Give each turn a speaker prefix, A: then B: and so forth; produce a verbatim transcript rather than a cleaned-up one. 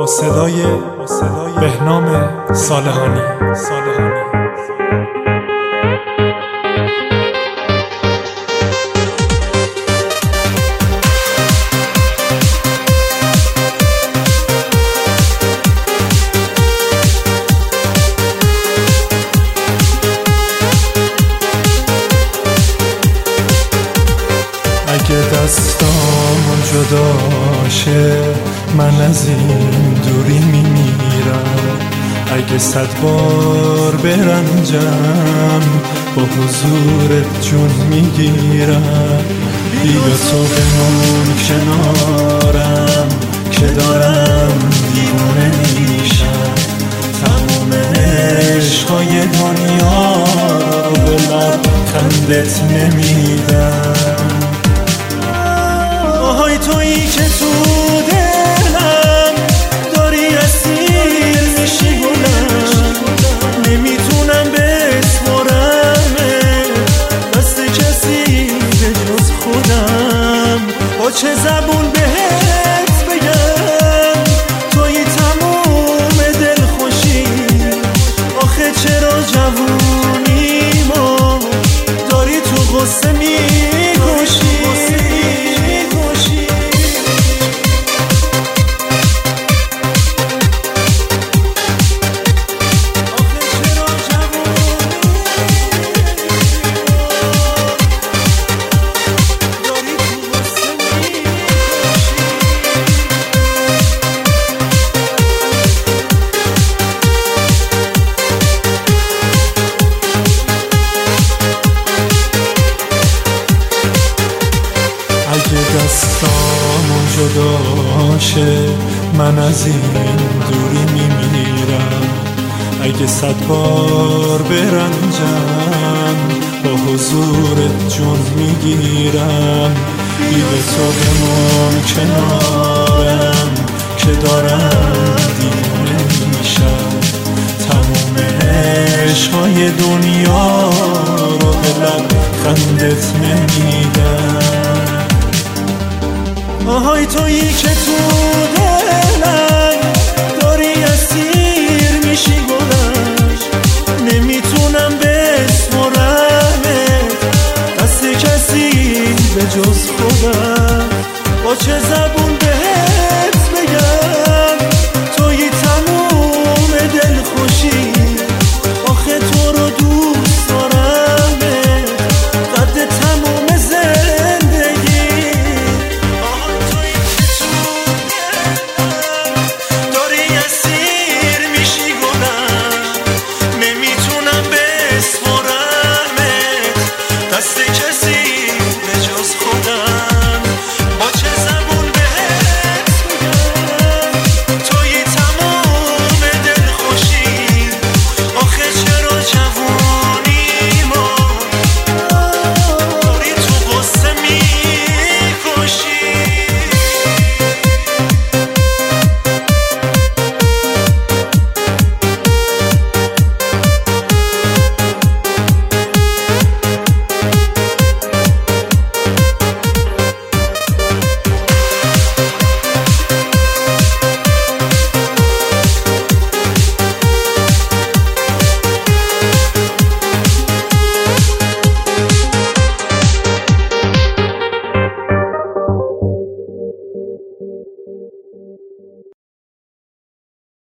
A: با صدای بهنام صالحانی.
B: اگه دستامون جداشه من از این دوری میمیرم، اگه صد بار برنجم با حضورت جون میگیرم. بیا تو بمون کنارم که دارم دیوانه میشم، تموم عشقای دنیا رو به لبخندت نمیدم. آهای تویی که تو دلم داری اسیر میشی گلم، نمیتونم بسپرم دست کسی به جز خودم. با چه زبون بهت بگم تویی تموم دل خوشی، آخه چرا جوونی ما داری تو غصه میکشی. اگه دستامون جداشه من از این دوری میمیرم، اگه صد بار برنجم با حضورت جون میگیرم. بیا تو بمون کنارم که دارم دیوانه میشم، تموم عشقای دنیا رو به لبخندت نمیدم. آهای تویی که تو دلم داری اسیر میشی گلم، نمیتونم بسپرم دست کسی به جز خودم. با چه زبون